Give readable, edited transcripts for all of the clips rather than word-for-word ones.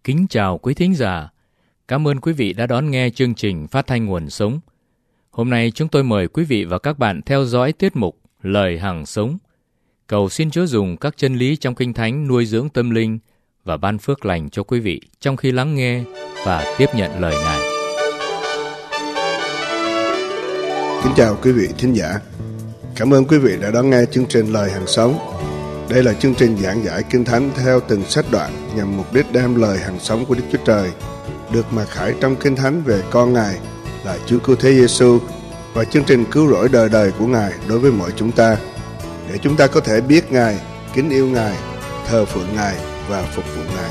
Kính chào quý thính giả. Cảm ơn quý vị đã đón nghe chương trình phát thanh Nguồn Sống. Hôm nay chúng tôi mời quý vị và các bạn theo dõi tiết mục Lời Hằng Sống. Cầu xin Chúa dùng các chân lý trong Kinh Thánh nuôi dưỡng tâm linh và ban phước lành cho quý vị trong khi lắng nghe và tiếp nhận lời Ngài. Kính chào quý vị thính giả. Cảm ơn quý vị đã đón nghe chương trình Lời Hằng Sống. Đây là chương trình giảng giải Kinh Thánh theo từng sách đoạn nhằm mục đích đem lời hằng sống của Đức Chúa Trời được mặc khải trong Kinh Thánh về con Ngài là Chúa Cứu Thế Giêsu và chương trình cứu rỗi đời đời của Ngài đối với mọi chúng ta, để chúng ta có thể biết Ngài, kính yêu Ngài, thờ phượng Ngài và phục vụ Ngài.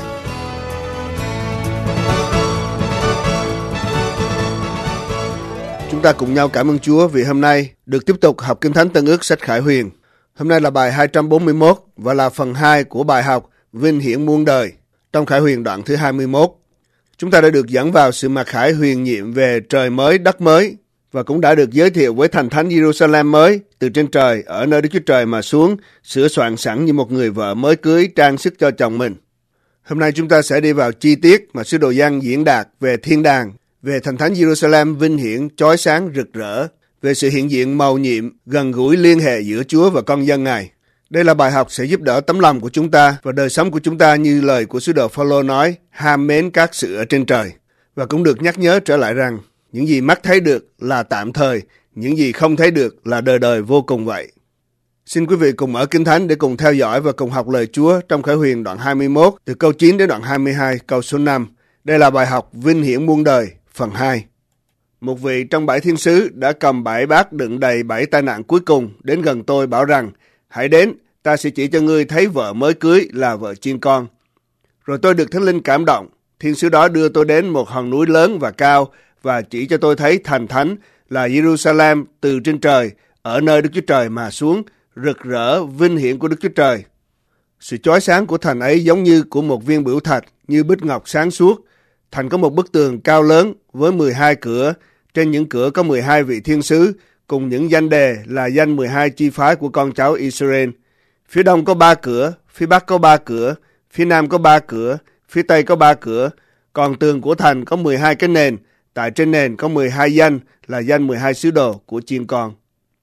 Chúng ta cùng nhau cảm ơn Chúa vì hôm nay được tiếp tục học Kinh Thánh Tân Ước sách Khải Huyền. Hôm nay là bài 241 và là phần 2 của bài học Vinh hiển muôn đời trong Khải Huyền đoạn thứ 21. Chúng ta đã được dẫn vào sự mặc khải huyền nhiệm về trời mới, đất mới và cũng đã được giới thiệu với thành thánh Jerusalem mới từ trên trời ở nơi Đức Chúa Trời mà xuống, sửa soạn sẵn như một người vợ mới cưới trang sức cho chồng mình. Hôm nay chúng ta sẽ đi vào chi tiết mà sứ đồ Giăng diễn đạt về thiên đàng, về thành thánh Jerusalem vinh hiển, chói sáng, rực rỡ, về sự hiện diện mầu nhiệm, gần gũi liên hệ giữa Chúa và con dân Ngài. Đây là bài học sẽ giúp đỡ tấm lòng của chúng ta và đời sống của chúng ta như lời của sứ đồ Phao-lô nói, ham mến các sự ở trên trời. Và cũng được nhắc nhớ trở lại rằng, những gì mắt thấy được là tạm thời, những gì không thấy được là đời đời vô cùng vậy. Xin quý vị cùng mở Kinh Thánh để cùng theo dõi và cùng học lời Chúa trong Khải Huyền đoạn 21, từ câu 9 đến đoạn 22, câu số 5. Đây là bài học Vinh hiển muôn đời, phần 2. Một vị trong 7 thiên sứ đã cầm 7 bát đựng đầy 7 tai nạn cuối cùng đến gần tôi bảo rằng, hãy đến, ta sẽ chỉ cho ngươi thấy vợ mới cưới là vợ chiên con. Rồi tôi được Thánh Linh cảm động, thiên sứ đó đưa tôi đến một hòn núi lớn và cao và chỉ cho tôi thấy thành thánh là Jerusalem từ trên trời, ở nơi Đức Chúa Trời mà xuống, rực rỡ vinh hiển của Đức Chúa Trời. Sự chói sáng của thành ấy giống như của một viên bửu thạch, như bích ngọc sáng suốt. Thành có một bức tường cao lớn với 12 cửa, trên những cửa có 12 vị thiên sứ, cùng những danh đề là danh 12 chi phái của con cháu Israel. Phía đông có 3 cửa, phía bắc có 3 cửa, phía nam có 3 cửa, phía tây có 3 cửa. Còn tường của thành có 12 cái nền, tại trên nền có 12 danh là danh 12 sứ đồ của chiên con.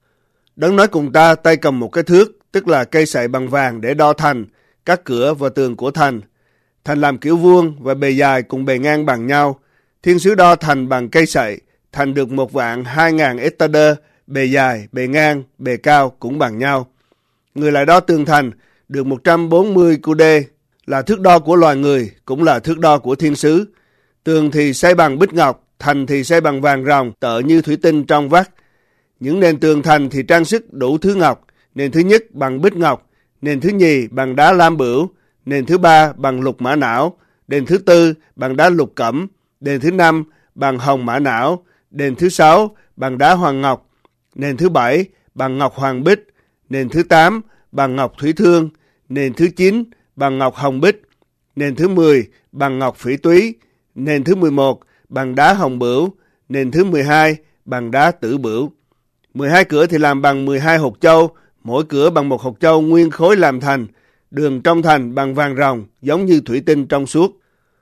Đấng nói cùng ta, tay cầm một cái thước, tức là cây sậy bằng vàng để đo thành, các cửa và tường của thành. Thành làm kiểu vuông và bề dài cùng bề ngang bằng nhau. Thiên sứ đo thành bằng cây sậy, thành được 1.200.000 estader, bề dài, bề ngang, bề cao cũng bằng nhau. Người lại đo tường thành được 140 cu-đê, là thước đo của loài người, cũng là thước đo của thiên sứ. Tường thì xây bằng bích ngọc, thành thì xây bằng vàng ròng, tợ như thủy tinh trong vắt. Những nền tường thành thì trang sức đủ thứ ngọc, nền thứ nhất bằng bích ngọc, nền thứ nhì bằng đá lam bửu, nền thứ ba bằng lục mã não, nền thứ tư bằng đá lục cẩm, nền thứ năm bằng hồng mã não, nền thứ sáu bằng đá hoàng ngọc, nền thứ bảy bằng ngọc hoàng bích, nền thứ 8 bằng ngọc thủy thương, nền thứ 9 bằng ngọc hồng bích, nền thứ 10 bằng ngọc phỉ túy, nền thứ 11 bằng đá hồng bửu, nền thứ 12 bằng đá tử bửu. 12 cửa thì làm bằng 12 hột châu, mỗi cửa bằng một hột châu nguyên khối làm thành. Đường trong thành bằng vàng ròng, giống như thủy tinh trong suốt.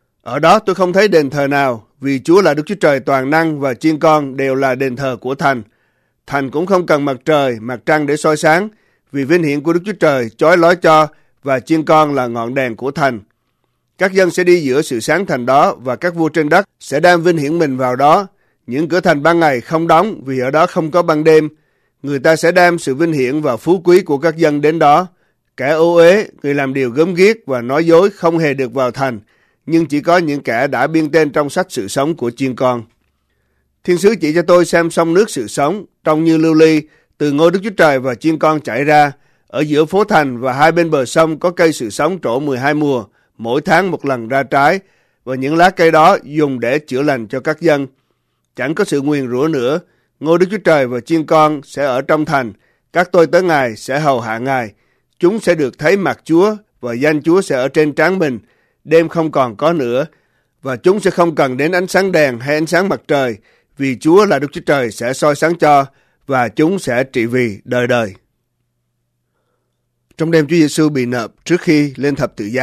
Ở đó tôi không thấy đền thờ nào, vì Chúa là Đức Chúa Trời toàn năng và chiên con đều là đền thờ của thành. Thành cũng không cần mặt trời, mặt trăng để soi sáng, vì vinh hiển của Đức Chúa Trời chói lói cho, và chiên con là ngọn đèn của thành. Các dân sẽ đi giữa sự sáng thành đó, và các vua trên đất sẽ đem vinh hiển mình vào đó. Những cửa thành ban ngày không đóng, vì ở đó không có ban đêm. Người ta sẽ đem sự vinh hiển và phú quý của các dân đến đó. Kẻ ô uế, người làm điều gớm ghiếc và nói dối không hề được vào thành, nhưng chỉ có những kẻ đã biên tên trong sách sự sống của chiên con. Thiên sứ chỉ cho tôi xem sông nước sự sống, trông như lưu ly, từ ngôi Đức Chúa Trời và chiên con chảy ra. Ở giữa phố thành và hai bên bờ sông có cây sự sống trổ 12 mùa, mỗi tháng một lần ra trái, và những lá cây đó dùng để chữa lành cho các dân. Chẳng có sự nguyền rủa nữa, ngôi Đức Chúa Trời và chiên con sẽ ở trong thành, các tôi tới Ngài sẽ hầu hạ Ngài. Chúng sẽ được thấy mặt Chúa và danh Chúa sẽ ở trên trán mình, đêm không còn có nữa, và chúng sẽ không cần đến ánh sáng đèn hay ánh sáng mặt trời, vì Chúa là Đức Chúa Trời sẽ soi sáng cho, và chúng sẽ trị vì đời đời. Trong đêm Chúa Giêsu bị nộp trước khi lên thập tự giá,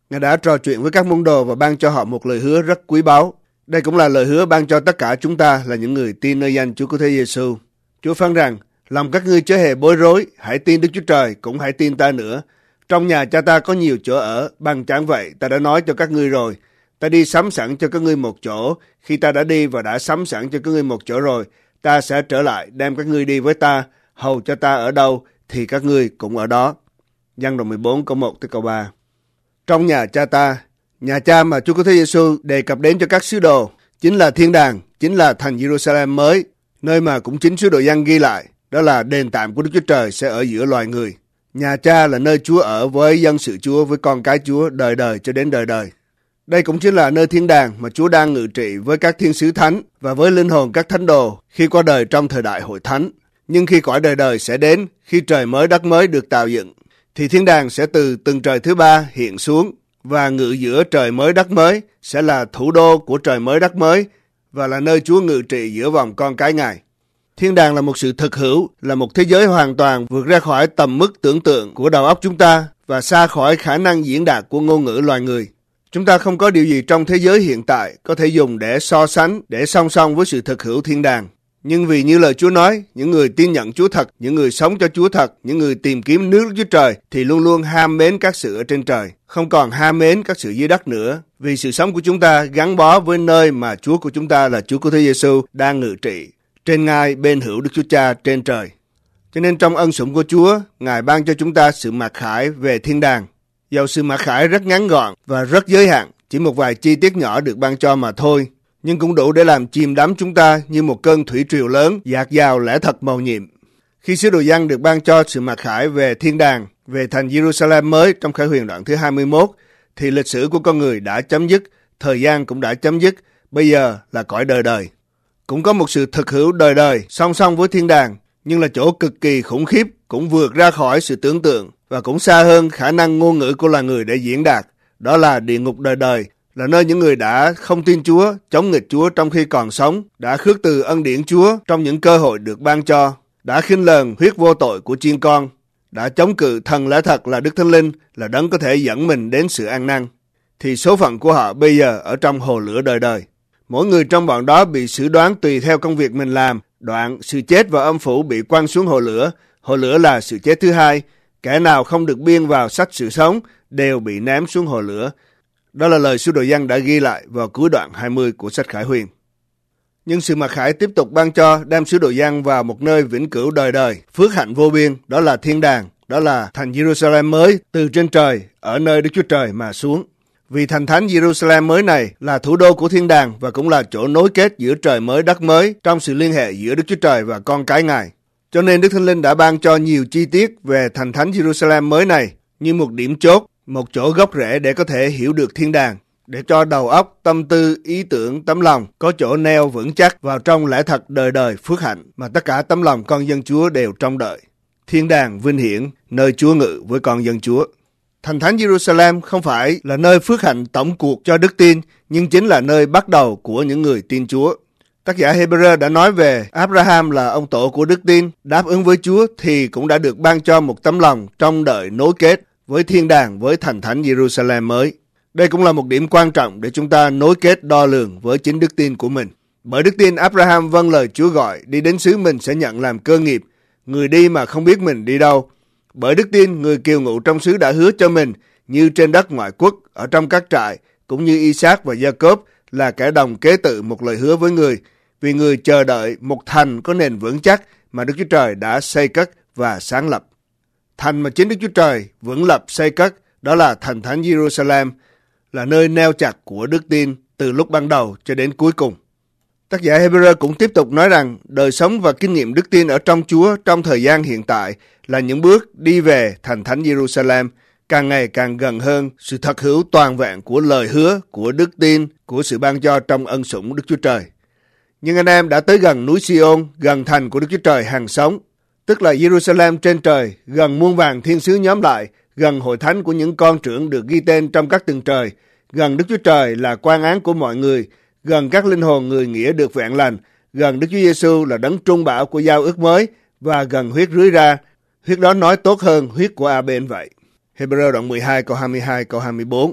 Ngài đã trò chuyện với các môn đồ và ban cho họ một lời hứa rất quý báu. Đây cũng là lời hứa ban cho tất cả chúng ta là những người tin nơi danh Chúa Cứu Thế Giêsu. Chúa phán rằng, lòng các ngươi chớ hề bối rối, hãy tin Đức Chúa Trời, cũng hãy tin ta nữa. Trong nhà cha ta có nhiều chỗ ở, bằng chẳng vậy ta đã nói cho các ngươi rồi. Ta đi sắm sẵn cho các ngươi một chỗ, khi ta đã đi và đã sắm sẵn cho các ngươi một chỗ rồi, ta sẽ trở lại đem các ngươi đi với ta, hầu cho ta ở đâu thì các ngươi cũng ở đó. Giăng đoạn 14 câu 1 tới câu 3. Trong nhà cha ta, nhà cha mà Chúa Cứu Thế Giêsu đề cập đến cho các sứ đồ, chính là thiên đàng, chính là thành Jerusalem mới, nơi mà cũng chính sứ đồ Giăng ghi lại, đó là đền tạm của Đức Chúa Trời sẽ ở giữa loài người. Nhà cha là nơi Chúa ở với dân sự Chúa, với con cái Chúa, đời đời cho đến đời đời. Đây cũng chính là nơi thiên đàng mà Chúa đang ngự trị với các thiên sứ thánh và với linh hồn các thánh đồ khi qua đời trong thời đại hội thánh. Nhưng khi cõi đời đời sẽ đến, khi trời mới đất mới được tạo dựng, thì thiên đàng sẽ từ tầng trời thứ ba hiện xuống và ngự giữa trời mới đất mới, sẽ là thủ đô của trời mới đất mới và là nơi Chúa ngự trị giữa vòng con cái Ngài. Thiên đàng là một sự thực hữu, là một thế giới hoàn toàn vượt ra khỏi tầm mức tưởng tượng của đầu óc chúng ta và xa khỏi khả năng diễn đạt của ngôn ngữ loài người. Chúng ta không có điều gì trong thế giới hiện tại có thể dùng để so sánh, để song song với sự thực hữu thiên đàng. Nhưng vì như lời Chúa nói, những người tin nhận Chúa thật, những người sống cho Chúa thật, những người tìm kiếm nước Chúa Trời thì luôn luôn ham mến các sự ở trên trời, không còn ham mến các sự dưới đất nữa. Vì sự sống của chúng ta gắn bó với nơi mà Chúa của chúng ta là Chúa Cứu Thế Giêsu đang ngự trị trên ngai bên hữu Đức Chúa Cha trên trời. Cho nên trong ân sủng của Chúa, Ngài ban cho chúng ta sự mặc khải về thiên đàng. Dầu sự mặc khải rất ngắn gọn và rất giới hạn, chỉ một vài chi tiết nhỏ được ban cho mà thôi, nhưng cũng đủ để làm chìm đắm chúng ta như một cơn thủy triều lớn dạt dào lẽ thật mầu nhiệm. Khi sứ đồ Giăng được ban cho sự mặc khải về thiên đàng, về thành Jerusalem mới trong Khải Huyền đoạn thứ 21, thì lịch sử của con người đã chấm dứt, thời gian cũng đã chấm dứt, bây giờ là cõi đời đời. Cũng có một sự thực hữu đời đời song song với thiên đàng, nhưng là chỗ cực kỳ khủng khiếp, cũng vượt ra khỏi sự tưởng tượng và cũng xa hơn khả năng ngôn ngữ của loài người để diễn đạt. Đó là địa ngục đời đời, là nơi những người đã không tin Chúa, chống nghịch Chúa trong khi còn sống, đã khước từ ân điển Chúa trong những cơ hội được ban cho, đã khinh lờn huyết vô tội của chiên con, đã chống cự thần lẽ thật là Đức Thánh Linh, là đấng có thể dẫn mình đến sự an năng. Thì số phận của họ bây giờ ở trong hồ lửa đời đời. Mỗi người trong bọn đó bị xử đoán tùy theo công việc mình làm, đoạn sự chết và âm phủ bị quăng xuống hồ lửa. Hồ lửa là sự chết thứ hai. Kẻ nào không được biên vào sách sự sống đều bị ném xuống hồ lửa. Đó là lời sứ đồ Giăng đã ghi lại vào cuối đoạn 20 của sách Khải Huyền. Nhưng sự mặc khải tiếp tục ban cho đem sứ đồ Giăng vào một nơi vĩnh cửu đời đời, phước hạnh vô biên, đó là thiên đàng, đó là thành Jerusalem mới từ trên trời, ở nơi Đức Chúa Trời mà xuống. Vì thành thánh Jerusalem mới này là thủ đô của thiên đàng và cũng là chỗ nối kết giữa trời mới đất mới trong sự liên hệ giữa Đức Chúa Trời và con cái Ngài. Cho nên Đức Thánh Linh đã ban cho nhiều chi tiết về thành thánh Jerusalem mới này như một điểm chốt, một chỗ gốc rễ để có thể hiểu được thiên đàng, để cho đầu óc, tâm tư, ý tưởng, tấm lòng có chỗ neo vững chắc vào trong lẽ thật đời đời phước hạnh mà tất cả tấm lòng con dân Chúa đều trông đợi. Thiên đàng vinh hiển, nơi Chúa ngự với con dân Chúa. Thành thánh Jerusalem không phải là nơi phước hạnh tổng cuộc cho đức tin, nhưng chính là nơi bắt đầu của những người tin Chúa. Tác giả Hebrew đã nói về Abraham là ông tổ của đức tin, đáp ứng với Chúa thì cũng đã được ban cho một tấm lòng trông đợi nối kết với thiên đàng, với thành thánh Jerusalem mới. Đây cũng là một điểm quan trọng để chúng ta nối kết đo lường với chính đức tin của mình. Bởi đức tin, Abraham vâng lời Chúa gọi, đi đến xứ mình sẽ nhận làm cơ nghiệp, người đi mà không biết mình đi đâu. Bởi đức tin, người kiều ngụ trong xứ đã hứa cho mình, như trên đất ngoại quốc, ở trong các trại, cũng như Isaac và Jacob là kẻ đồng kế tự một lời hứa với người, vì người chờ đợi một thành có nền vững chắc mà Đức Chúa Trời đã xây cất và sáng lập. Thành mà chính Đức Chúa Trời vững lập xây cất, đó là thành thánh Jerusalem, là nơi neo chặt của đức tin từ lúc ban đầu cho đến cuối cùng. Tác giả Hebrew cũng tiếp tục nói rằng đời sống và kinh nghiệm đức tin ở trong Chúa trong thời gian hiện tại là những bước đi về thành thánh Jerusalem, càng ngày càng gần hơn sự thật hữu toàn vẹn của lời hứa, của đức tin, của sự ban cho trong ân sủng Đức Chúa Trời. Nhưng anh em đã tới gần núi Sion, gần thành của Đức Chúa Trời hằng sống, tức là Jerusalem trên trời, gần muôn vàn thiên sứ nhóm lại, gần hội thánh của những con trưởng được ghi tên trong các tầng trời, gần Đức Chúa Trời là quan án của mọi người, gần các linh hồn người nghĩa được vẹn lành, gần Đức Chúa Giêsu là đấng trung bảo của giao ước mới, và gần huyết rưới ra. Huyết đó nói tốt hơn huyết của Abel vậy. Hebrew đoạn 12 câu 22 câu 24.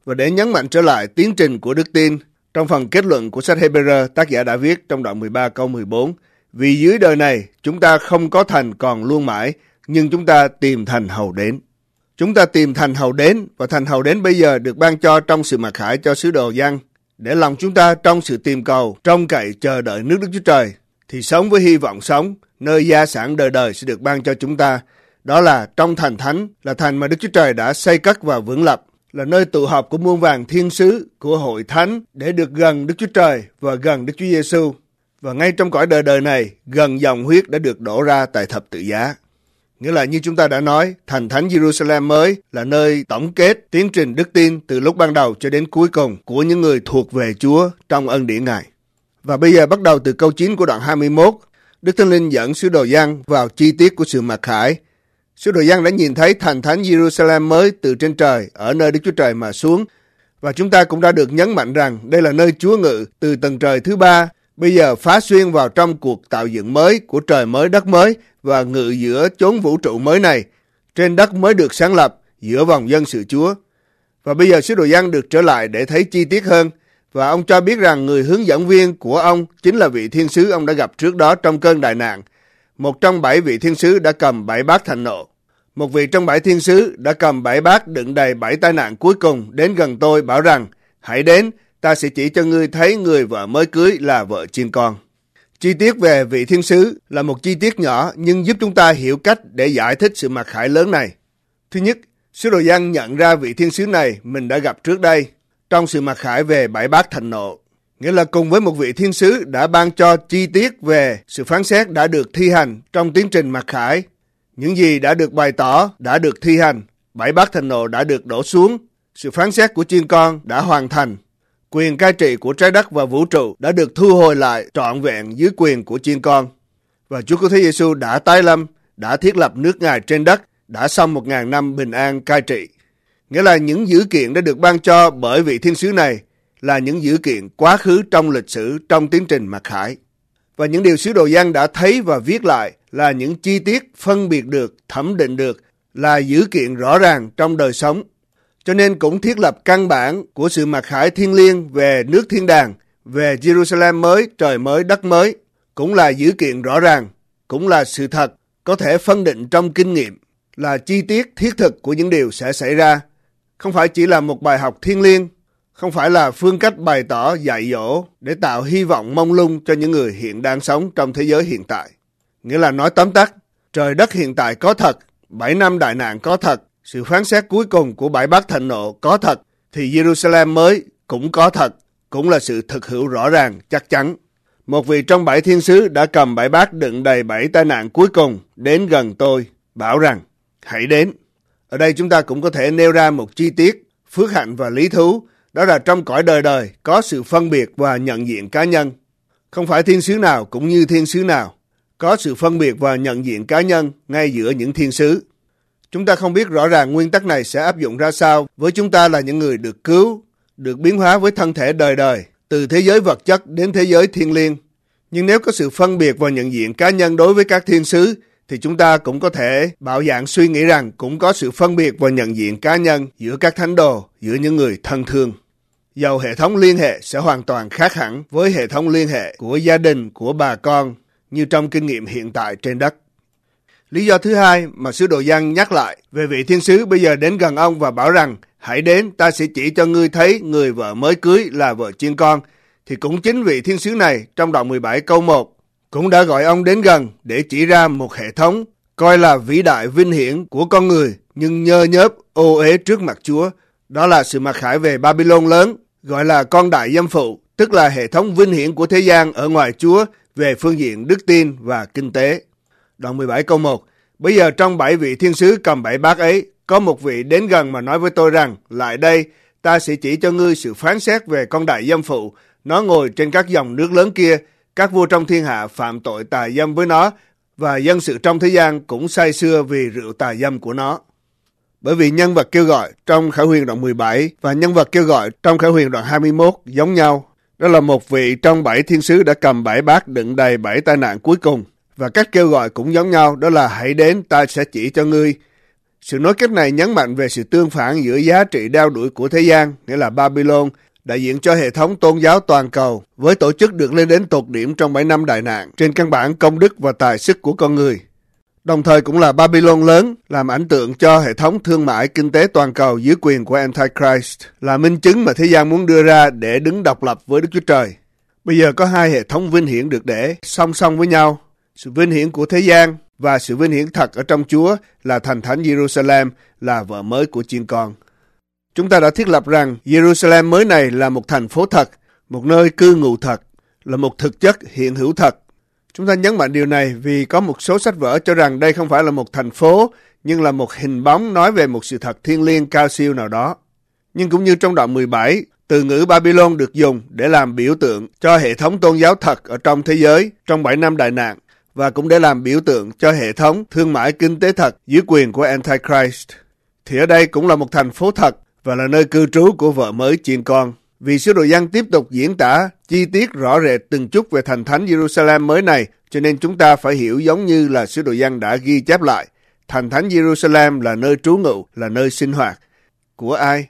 Và để nhấn mạnh trở lại tiến trình của đức tin, trong phần kết luận của sách Hebrew, tác giả đã viết trong đoạn 13 câu 14: Vì dưới đời này chúng ta không có thành còn luôn mãi, nhưng chúng ta tìm thành hầu đến. Chúng ta tìm thành hầu đến, và thành hầu đến bây giờ được ban cho trong sự mặc khải cho sứ đồ Giăng, để lòng chúng ta trong sự tìm cầu, trông cậy chờ đợi nước Đức Chúa Trời, thì sống với hy vọng sống, nơi gia sản đời đời sẽ được ban cho chúng ta. Đó là trong thành thánh, là thành mà Đức Chúa Trời đã xây cất và vững lập, là nơi tụ họp của muôn vàn thiên sứ, của hội thánh, để được gần Đức Chúa Trời và gần Đức Chúa Giêsu. Và ngay trong cõi đời đời này, gần dòng huyết đã được đổ ra tại thập tự giá. Nghĩa là như chúng ta đã nói, thành thánh Jerusalem mới là nơi tổng kết tiến trình đức tin từ lúc ban đầu cho đến cuối cùng của những người thuộc về Chúa trong ân điển Ngài. Và bây giờ bắt đầu từ câu 9 của đoạn 21, Đức Thánh Linh dẫn sứ đồ Giăng vào chi tiết của sự mặc khải. Sứ đồ Giăng đã nhìn thấy thành thánh Jerusalem mới từ trên trời ở nơi Đức Chúa Trời mà xuống. Và chúng ta cũng đã được nhấn mạnh rằng đây là nơi Chúa ngự từ tầng trời thứ ba, bây giờ phá xuyên vào trong cuộc tạo dựng mới của trời mới đất mới và ngự giữa chốn vũ trụ mới này, trên đất mới được sáng lập giữa vòng dân sự Chúa. Và bây giờ sứ đồ Giăng được trở lại để thấy chi tiết hơn, và ông cho biết rằng người hướng dẫn viên của ông chính là vị thiên sứ ông đã gặp trước đó trong cơn đại nạn. Một trong 7 vị thiên sứ đã cầm 7 bát thạnh nộ. Một vị trong 7 thiên sứ đã cầm 7 bát đựng đầy 7 tai nạn cuối cùng đến gần tôi bảo rằng: Hãy đến, ta sẽ chỉ cho ngươi thấy người vợ mới cưới là vợ chiên con. Chi tiết về vị thiên sứ là một chi tiết nhỏ nhưng giúp chúng ta hiểu cách để giải thích sự mặc khải lớn này. Thứ nhất, sứ đồ Giăng nhận ra vị thiên sứ này mình đã gặp trước đây trong sự mặc khải về 7 bát thạnh nộ. Nghĩa là cùng với một vị thiên sứ đã ban cho chi tiết về sự phán xét đã được thi hành trong tiến trình mặc khải. Những gì đã được bày tỏ đã được thi hành, 7 bát thạnh nộ đã được đổ xuống, sự phán xét của chiên con đã hoàn thành, quyền cai trị của trái đất và vũ trụ đã được thu hồi lại trọn vẹn dưới quyền của chiên con. Và Chúa Cứu Thế Giêsu đã tái lâm, đã thiết lập nước Ngài trên đất, đã xong 1000 năm bình an cai trị. Nghĩa là những dữ kiện đã được ban cho bởi vị thiên sứ này là những dữ kiện quá khứ trong lịch sử, trong tiến trình mặc khải. Và những điều sứ đồ Giăng đã thấy và viết lại là những chi tiết phân biệt được, thẩm định được, là dữ kiện rõ ràng trong đời sống. Cho nên cũng thiết lập căn bản của sự mặc khải thiêng liêng về nước thiên đàng, về Jerusalem mới, trời mới, đất mới, cũng là dữ kiện rõ ràng, cũng là sự thật, có thể phân định trong kinh nghiệm, là chi tiết thiết thực của những điều sẽ xảy ra. Không phải chỉ là một bài học thiêng liêng, không phải là phương cách bày tỏ dạy dỗ để tạo hy vọng mông lung cho những người hiện đang sống trong thế giới hiện tại. Nghĩa là nói tóm tắt, trời đất hiện tại có thật, 7 năm đại nạn có thật, sự phán xét cuối cùng của 7 bát thạnh nộ có thật, thì Jerusalem mới cũng có thật, cũng là sự thực hữu rõ ràng, chắc chắn. Một vị trong 7 thiên sứ đã cầm 7 bát đựng đầy 7 tai nạn cuối cùng đến gần tôi, bảo rằng: Hãy đến. Ở đây chúng ta cũng có thể nêu ra một chi tiết, phước hạnh và lý thú, đó là trong cõi đời đời có sự phân biệt và nhận diện cá nhân. Không phải thiên sứ nào cũng như thiên sứ nào, có sự phân biệt và nhận diện cá nhân ngay giữa những thiên sứ. Chúng ta không biết rõ ràng nguyên tắc này sẽ áp dụng ra sao với chúng ta là những người được cứu, được biến hóa với thân thể đời đời, từ thế giới vật chất đến thế giới thiên liêng. Nhưng nếu có sự phân biệt và nhận diện cá nhân đối với các thiên sứ, thì chúng ta cũng có thể bạo dạn suy nghĩ rằng cũng có sự phân biệt và nhận diện cá nhân giữa các thánh đồ, giữa những người thân thương. Dầu hệ thống liên hệ sẽ hoàn toàn khác hẳn với hệ thống liên hệ của gia đình, của bà con, như trong kinh nghiệm hiện tại trên đất. Lý do thứ hai mà sứ đồ Giăng nhắc lại về vị thiên sứ bây giờ đến gần ông và bảo rằng: Hãy đến, ta sẽ chỉ cho ngươi thấy người vợ mới cưới là vợ chiên con, thì cũng chính vị thiên sứ này trong đoạn 17 câu 1 cũng đã gọi ông đến gần để chỉ ra một hệ thống coi là vĩ đại vinh hiển của con người nhưng nhơ nhớp ô uế trước mặt Chúa. Đó là sự mặc khải về Babylon lớn, gọi là con đại dâm phụ, tức là hệ thống vinh hiển của thế gian ở ngoài Chúa về phương diện đức tin và kinh tế. Đoạn 17 câu 1: Bây giờ trong 7 vị thiên sứ cầm 7 bát ấy, có một vị đến gần mà nói với tôi rằng: Lại đây, ta sẽ chỉ cho ngươi sự phán xét về con đại dâm phụ. Nó ngồi trên các dòng nước lớn kia, các vua trong thiên hạ phạm tội tà dâm với nó, và dân sự trong thế gian cũng say sưa vì rượu tà dâm của nó. Bởi vì nhân vật kêu gọi trong Khải Huyền đoạn 17 và nhân vật kêu gọi trong Khải Huyền đoạn 21 giống nhau. Đó là một vị trong 7 thiên sứ đã cầm 7 bát đựng đầy 7 tai nạn cuối cùng. Và cách kêu gọi cũng giống nhau, đó là: Hãy đến, ta sẽ chỉ cho ngươi. Sự nối kết này nhấn mạnh về sự tương phản giữa giá trị đeo đuổi của thế gian, nghĩa là Babylon, đại diện cho hệ thống tôn giáo toàn cầu, với tổ chức được lên đến tột điểm trong 7 năm đại nạn, trên căn bản công đức và tài sức của con người. Đồng thời cũng là Babylon lớn, làm ảnh tượng cho hệ thống thương mại kinh tế toàn cầu dưới quyền của Antichrist, là minh chứng mà thế gian muốn đưa ra để đứng độc lập với Đức Chúa Trời. Bây giờ có hai hệ thống vinh hiển được để song song với nhau. Sự vinh hiển của thế gian và sự vinh hiển thật ở trong Chúa là thành thánh Jerusalem, là vợ mới của chiên con. Chúng ta đã thiết lập rằng Jerusalem mới này là một thành phố thật, một nơi cư ngụ thật, là một thực chất hiện hữu thật. Chúng ta nhấn mạnh điều này vì có một số sách vở cho rằng đây không phải là một thành phố, nhưng là một hình bóng nói về một sự thật thiêng liêng cao siêu nào đó. Nhưng cũng như trong đoạn 17, từ ngữ Babylon được dùng để làm biểu tượng cho hệ thống tôn giáo thật ở trong thế giới trong 7 năm đại nạn, và cũng để làm biểu tượng cho hệ thống thương mại kinh tế thật dưới quyền của Antichrist. Thì ở đây cũng là một thành phố thật và là nơi cư trú của vợ mới chiên con. Vì sứ đồ Giăng tiếp tục diễn tả chi tiết rõ rệt từng chút về thành thánh Jerusalem mới này, cho nên chúng ta phải hiểu giống như là sứ đồ Giăng đã ghi chép lại. Thành thánh Jerusalem là nơi trú ngụ, là nơi sinh hoạt. Của ai?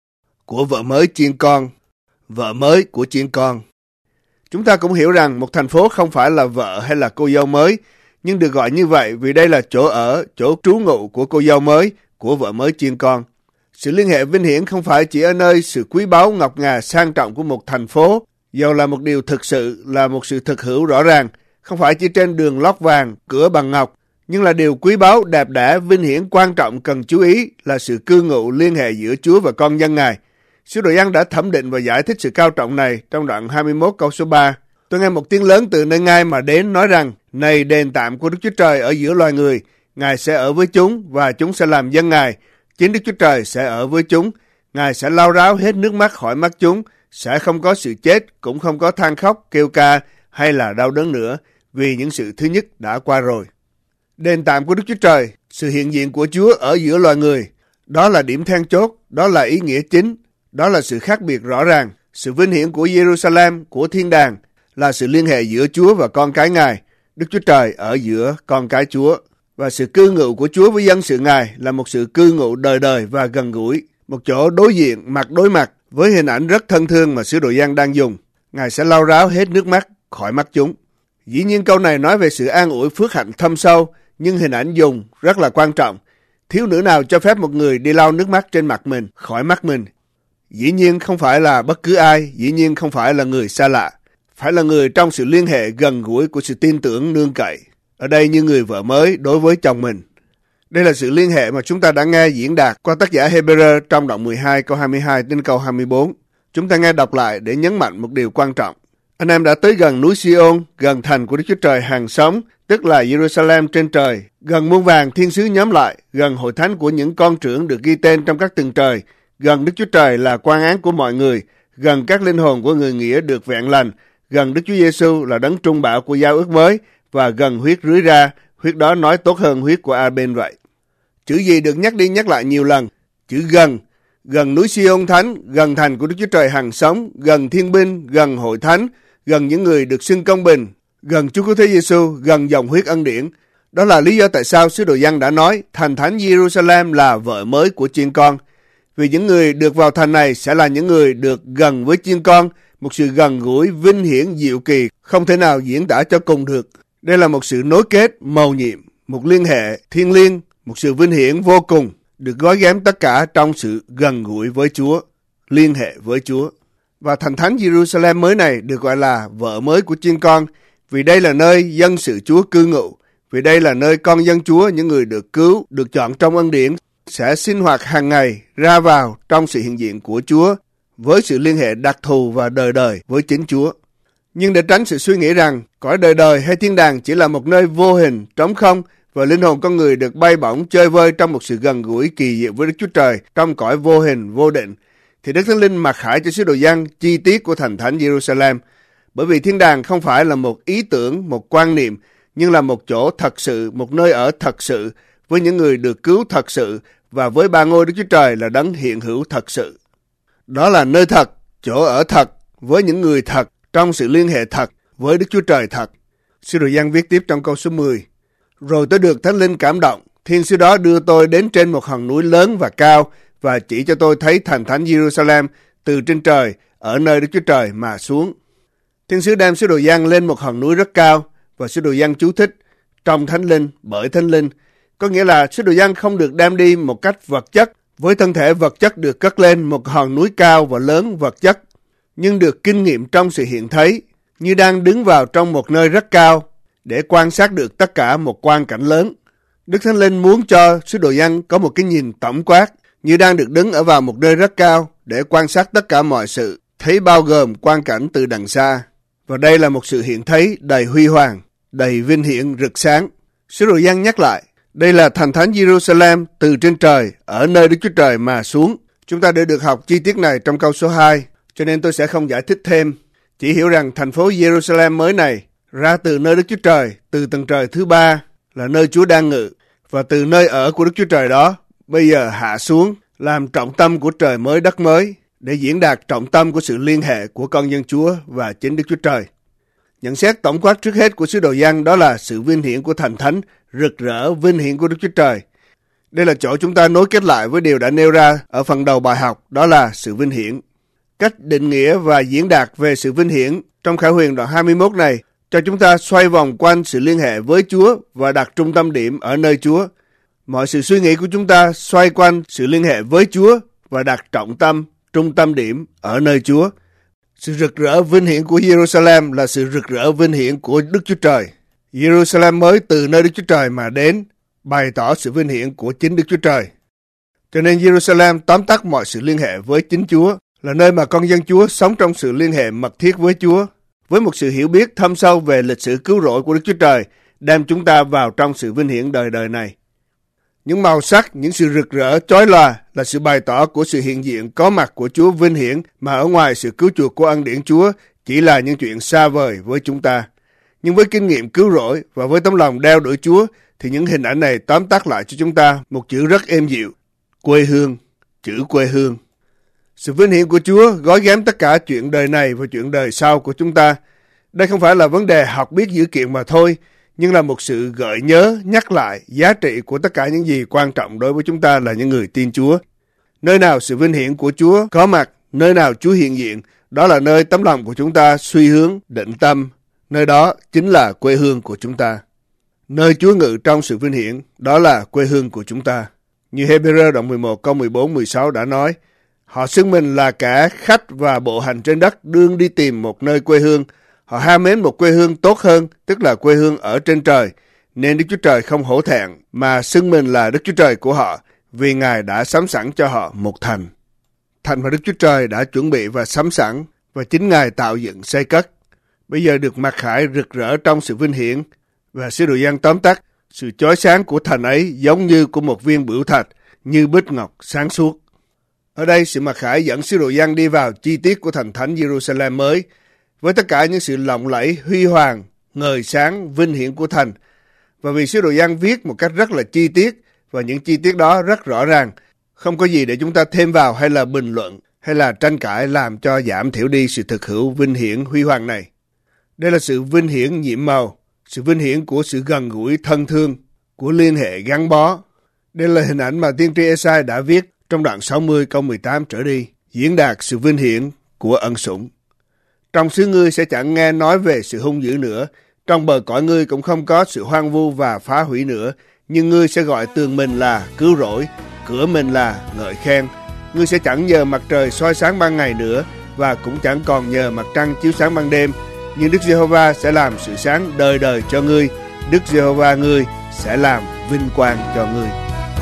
Của vợ mới chiên con. Vợ mới của chiên con. Chúng ta cũng hiểu rằng một thành phố không phải là vợ hay là cô dâu mới, nhưng được gọi như vậy vì đây là chỗ ở, chỗ trú ngụ của cô dâu mới, của vợ mới chiên con. Sự liên hệ vinh hiển không phải chỉ ở nơi sự quý báu ngọc ngà sang trọng của một thành phố, dầu là một điều thực sự, là một sự thực hữu rõ ràng, không phải chỉ trên đường lót vàng, cửa bằng ngọc, nhưng là điều quý báu, đẹp đẽ, vinh hiển quan trọng cần chú ý là sự cư ngụ liên hệ giữa Chúa và con dân Ngài. Sứ đồ Giăng đã thẩm định và giải thích sự cao trọng này trong đoạn 21 câu số 3. Tôi nghe một tiếng lớn từ nơi ngai mà đến nói rằng, này đền tạm của Đức Chúa Trời ở giữa loài người, Ngài sẽ ở với chúng và chúng sẽ làm dân Ngài. Chính Đức Chúa Trời sẽ ở với chúng, Ngài sẽ lau ráo hết nước mắt khỏi mắt chúng, sẽ không có sự chết, cũng không có than khóc, kêu ca hay là đau đớn nữa, vì những sự thứ nhất đã qua rồi. Đền tạm của Đức Chúa Trời, sự hiện diện của Chúa ở giữa loài người, đó là điểm then chốt, đó là ý nghĩa chính, đó là sự khác biệt rõ ràng. Sự vinh hiển của Jerusalem, của thiên đàng, là sự liên hệ giữa Chúa và con cái Ngài, Đức Chúa Trời ở giữa con cái Chúa. Và sự cư ngụ của Chúa với dân sự Ngài là một sự cư ngụ đời đời và gần gũi, một chỗ đối diện, mặt đối mặt, với hình ảnh rất thân thương mà sứ đồ Giăng đang dùng. Ngài sẽ lau ráo hết nước mắt khỏi mắt chúng. Dĩ nhiên câu này nói về sự an ủi phước hạnh thâm sâu, nhưng hình ảnh dùng rất là quan trọng. Thiếu nữ nào cho phép một người đi lau nước mắt trên mặt mình, khỏi mắt mình? Dĩ nhiên không phải là bất cứ ai, dĩ nhiên không phải là người xa lạ. Phải là người trong sự liên hệ gần gũi của sự tin tưởng nương cậy. Ở đây như người vợ mới đối với chồng mình. Đây là sự liên hệ mà chúng ta đã nghe diễn đạt qua tác giả Hebrew trong đoạn 12 câu 22 đến câu 24. Chúng ta nghe đọc lại để nhấn mạnh một điều quan trọng. Anh em đã tới gần núi Sion, gần thành của Đức Chúa Trời hàng sống, tức là Jerusalem trên trời, gần muôn vàng thiên sứ nhóm lại, gần hội thánh của những con trưởng được ghi tên trong các tầng trời, gần Đức Chúa Trời là quan án của mọi người, gần các linh hồn của người nghĩa được vẹn lành, gần Đức Chúa Giêsu là đấng trung bảo của giao ước mới, và gần huyết rưới ra, huyết đó nói tốt hơn huyết của Abel vậy. Chữ gì được nhắc đi nhắc lại nhiều lần? Chữ gần. Gần núi Sion thánh, gần thành của Đức Chúa Trời hằng sống, gần thiên binh, gần hội thánh, gần những người được xưng công bình, gần Chúa Cứu Thế Giêsu, gần dòng huyết ân điển. Đó là lý do tại sao sứ đồ Giăng đã nói thành thánh Jerusalem là vợ mới của chiên con. Vì những người được vào thành này sẽ là những người được gần với chiên con, một sự gần gũi, vinh hiển, diệu kỳ, không thể nào diễn tả cho cùng được. Đây là một sự nối kết, mầu nhiệm, một liên hệ thiêng liêng, một sự vinh hiển vô cùng, được gói ghém tất cả trong sự gần gũi với Chúa, liên hệ với Chúa. Và thành thánh Jerusalem mới này được gọi là vợ mới của chiên con, vì đây là nơi dân sự Chúa cư ngụ, vì đây là nơi con dân Chúa, những người được cứu, được chọn trong ân điển, sẽ sinh hoạt hàng ngày ra vào trong sự hiện diện của Chúa, với sự liên hệ đặc thù và đời đời với chính Chúa. Nhưng để tránh sự suy nghĩ rằng cõi đời đời hay thiên đàng chỉ là một nơi vô hình, trống không, và linh hồn con người được bay bổng chơi vơi trong một sự gần gũi kỳ diệu với Đức Chúa Trời trong cõi vô hình, vô định, thì Đức Thánh Linh mặc khải cho sứ đồ Giăng chi tiết của thành thánh Jerusalem. Bởi vì thiên đàng không phải là một ý tưởng, một quan niệm, nhưng là một chỗ thật sự, một nơi ở thật sự, với những người được cứu thật sự, và với ba ngôi Đức Chúa Trời là đấng hiện hữu thật sự. Đó là nơi thật, chỗ ở thật, với những người thật, trong sự liên hệ thật, với Đức Chúa Trời thật. Sứ đồ Giăng viết tiếp trong câu số 10. Rồi tôi được Thánh Linh cảm động, Thiên sứ đó đưa tôi đến trên một hòn núi lớn và cao và chỉ cho tôi thấy thành thánh Jerusalem từ trên trời ở nơi Đức Chúa Trời mà xuống. Thiên sứ đem sứ đồ Giăng lên một hòn núi rất cao và sứ đồ Giăng chú thích trong Thánh Linh, bởi Thánh Linh. Có nghĩa là sứ đồ Giăng không được đem đi một cách vật chất, với thân thể vật chất được cất lên một hòn núi cao và lớn vật chất, nhưng được kinh nghiệm trong sự hiện thấy, như đang đứng vào trong một nơi rất cao để quan sát được tất cả một quang cảnh lớn. Đức Thánh Linh muốn cho sứ đồ Giăng có một cái nhìn tổng quát, như đang được đứng ở vào một nơi rất cao để quan sát tất cả mọi sự, thấy bao gồm quang cảnh từ đằng xa. Và đây là một sự hiện thấy đầy huy hoàng, đầy vinh hiển rực sáng. Sứ đồ Giăng nhắc lại, đây là thành thánh Jerusalem từ trên trời, ở nơi Đức Chúa Trời mà xuống. Chúng ta đã được học chi tiết này trong câu số 2, cho nên tôi sẽ không giải thích thêm. Chỉ hiểu rằng thành phố Jerusalem mới này ra từ nơi Đức Chúa Trời, từ tầng trời thứ 3 là nơi Chúa đang ngự, và từ nơi ở của Đức Chúa Trời đó bây giờ hạ xuống làm trọng tâm của trời mới đất mới, để diễn đạt trọng tâm của sự liên hệ của con dân Chúa và chính Đức Chúa Trời. Nhận xét tổng quát trước hết của sứ đồ Giăng đó là sự vinh hiển của thành thánh, rực rỡ vinh hiển của Đức Chúa Trời. Đây là chỗ chúng ta nối kết lại với điều đã nêu ra ở phần đầu bài học, đó là sự vinh hiển. Cách định nghĩa và diễn đạt về sự vinh hiển trong Khải Huyền đoạn 21 này cho chúng ta xoay vòng quanh sự liên hệ với Chúa và đặt trung tâm điểm ở nơi Chúa. Mọi sự suy nghĩ của chúng ta xoay quanh sự liên hệ với Chúa và đặt trọng tâm, trung tâm điểm ở nơi Chúa. Sự rực rỡ vinh hiển của Jerusalem là sự rực rỡ vinh hiển của Đức Chúa Trời. Jerusalem mới từ nơi Đức Chúa Trời mà đến, bày tỏ sự vinh hiển của chính Đức Chúa Trời. Cho nên Jerusalem tóm tắt mọi sự liên hệ với chính Chúa, là nơi mà con dân Chúa sống trong sự liên hệ mật thiết với Chúa, với một sự hiểu biết thâm sâu về lịch sử cứu rỗi của Đức Chúa Trời, đem chúng ta vào trong sự vinh hiển đời đời này. Những màu sắc, những sự rực rỡ, chói lòa là sự bày tỏ của sự hiện diện có mặt của Chúa vinh hiển, mà ở ngoài sự cứu chuộc của ân điển Chúa chỉ là những chuyện xa vời với chúng ta. Nhưng với kinh nghiệm cứu rỗi và với tấm lòng đeo đuổi Chúa, thì những hình ảnh này tóm tắt lại cho chúng ta một chữ rất êm dịu: quê hương, chữ quê hương. Sự vinh hiển của Chúa gói ghém tất cả chuyện đời này và chuyện đời sau của chúng ta. Đây không phải là vấn đề học biết dữ kiện mà thôi, nhưng là một sự gợi nhớ, nhắc lại giá trị của tất cả những gì quan trọng đối với chúng ta là những người tin Chúa. Nơi nào sự vinh hiển của Chúa có mặt, nơi nào Chúa hiện diện, đó là nơi tấm lòng của chúng ta suy hướng, định tâm. Nơi đó chính là quê hương của chúng ta. Nơi Chúa ngự trong sự vinh hiển, đó là quê hương của chúng ta. Như Hebrew đoạn 11 câu 14-16 đã nói, họ xưng mình là kẻ khách và bộ hành trên đất, đương đi tìm một nơi quê hương. Họ ham mến một quê hương tốt hơn, tức là quê hương ở trên trời, nên Đức Chúa Trời không hổ thẹn mà xưng mình là Đức Chúa Trời của họ, vì Ngài đã sắm sẵn cho họ một thành. Thành mà Đức Chúa Trời đã chuẩn bị và sắm sẵn, và chính Ngài tạo dựng xây cất. Bây giờ được mặc khải rực rỡ trong sự vinh hiển, và sứ đồ Giăng tóm tắt, sự chói sáng của thành ấy giống như của một viên bửu thạch, như bích ngọc sáng suốt. Ở đây sự mặc khải dẫn sứ đồ Giăng đi vào chi tiết của thành thánh Jerusalem mới, với tất cả những sự lộng lẫy, huy hoàng, ngời sáng, vinh hiển của thành. Và vì sứ đồ Giăng viết một cách rất là chi tiết, và những chi tiết đó rất rõ ràng, không có gì để chúng ta thêm vào hay là bình luận, hay là tranh cãi làm cho giảm thiểu đi sự thực hữu vinh hiển huy hoàng này. Đây là sự vinh hiển nhiệm màu, sự vinh hiển của sự gần gũi thân thương, của liên hệ gắn bó. Đây là hình ảnh mà tiên tri Ê-sai đã viết trong đoạn 60 câu 18 trở đi, diễn đạt sự vinh hiển của ân sủng. Trong xứ ngươi sẽ chẳng nghe nói về sự hung dữ nữa, trong bờ cõi ngươi cũng không có sự hoang vu và phá hủy nữa, nhưng ngươi sẽ gọi tường mình là cứu rỗi, cửa mình là ngợi khen. Ngươi sẽ chẳng nhờ mặt trời soi sáng ban ngày nữa, và cũng chẳng còn nhờ mặt trăng chiếu sáng ban đêm, nhưng Đức Giê-hô-va sẽ làm sự sáng đời đời cho ngươi, Đức Giê-hô-va ngươi sẽ làm vinh quang cho ngươi.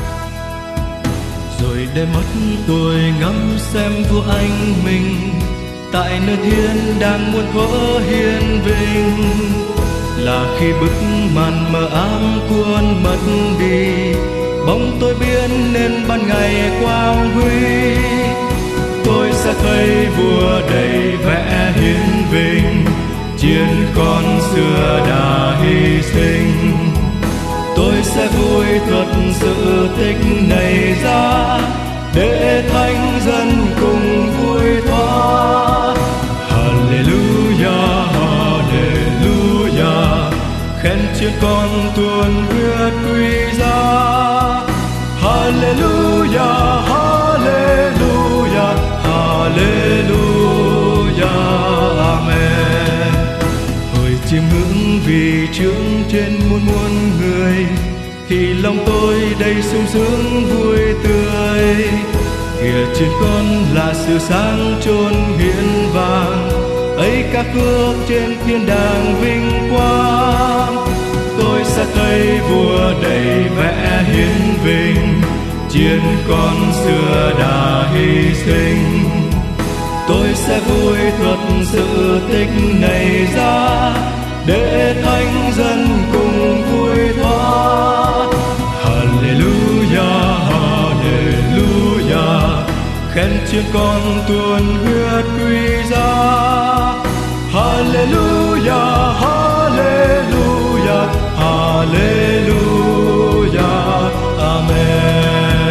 Rồi để mắt tôi ngắm xem vua anh mình, tại nơi thiên đang muôn thuở hiền vinh, là khi bức màn mờ ám cuốn mất đi, bóng tôi biến nên ban ngày quang huy. Tôi sẽ thấy vua đầy vẻ hiền vinh, chiến con xưa đã hy sinh. Tôi sẽ vui thuật sự tích này ra, để thánh dân cùng vui thoa. Hallelujah, Hallelujah, khen chiến con tuôn huyết quý giá. trên muôn muôn người, thì lòng tôi đầy sung sướng vui tươi. Kìa trên con là sự sáng chốn hiên vàng, ấy các phước trên thiên đàng vinh quang. Tôi sẽ thấy vua đầy vẻ hiển vinh, chiên con xưa đã hy sinh. Tôi sẽ vui thuật sự tích này ra, để thánh dân cùng vui thoa. Hallelujah, Hallelujah, khen chiên con tuôn huyết quý giá. Hallelujah, Hallelujah, Hallelujah, Amen.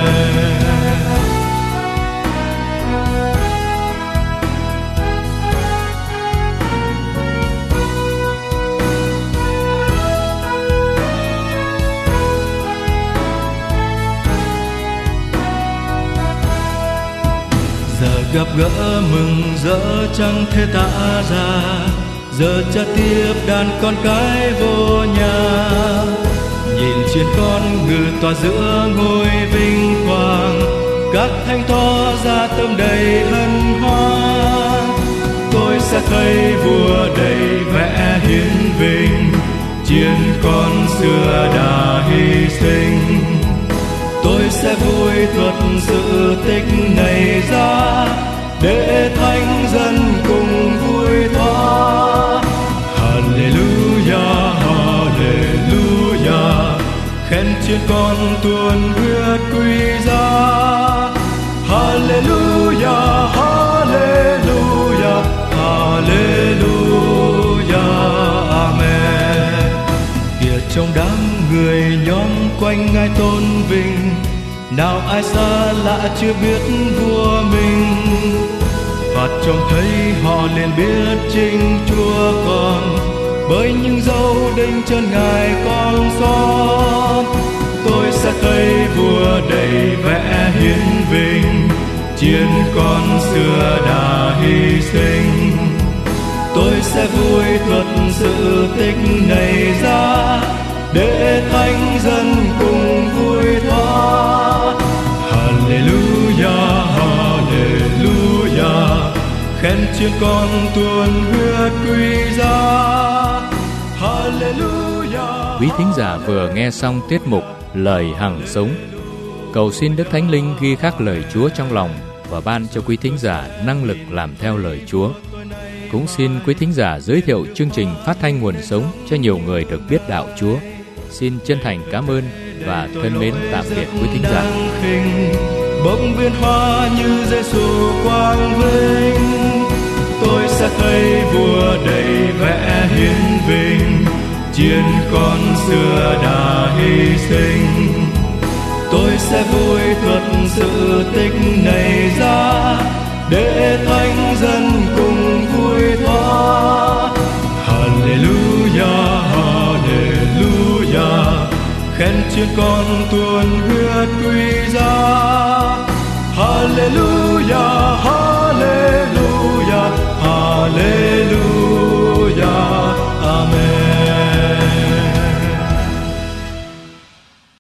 Gặp gỡ mừng rỡ chẳng thể tả ra, giờ cha tiếp đàn con cái vô nhà. Nhìn trên con ngự tỏa giữa ngôi vinh quang, các thánh tỏ ra tâm đầy hân hoan. Tôi sẽ thấy vua đầy vẻ hiển vinh, chiên con xưa đã hy sinh. Tôi sẽ vui thuật sự tích này ra, để thánh dân cùng vui thoa. Hallelujah, Hallelujah, khen chiên con tuôn huyết quý giá. Hallelujah, Hallelujah, Hallelujah, Amen. Kìa trong đám người nhóm quanh Ngài tôn vinh, nào ai xa lạ chưa biết vua mình. Và trông thấy họ liền biết chính Chúa còn, bởi những dấu đinh chân Ngài còn son. Tôi sẽ thấy vua đầy vẻ hiển vinh, chiên con xưa đã hy sinh. Tôi sẽ vui thuật sự tích này ra, để thánh dân cùng vui thoa. Hallelujah, Hallelujah, khen chiên con tuôn huyết quý giá. Hallelujah. Quý thính giả vừa nghe xong tiết mục Lời Hằng Sống. Cầu xin Đức Thánh Linh ghi khắc lời Chúa trong lòng và ban cho quý thính giả năng lực làm theo lời Chúa. Cũng xin quý thính giả giới thiệu chương trình Phát thanh Nguồn Sống cho nhiều người được biết đạo Chúa. Xin chân thành cảm ơn và thân mến tạm biệt quý thính giả. Bông viên hoa như Giêsu quang vinh, tôi sẽ thấy vua đầy vẻ hiển vinh, chiên con xưa đã hy sinh. Tôi sẽ vui thuật sự tích này ra, để thánh dân cùng vui thoa. Hallelujah, Hallelujah, khen chiên con tuôn huyết quý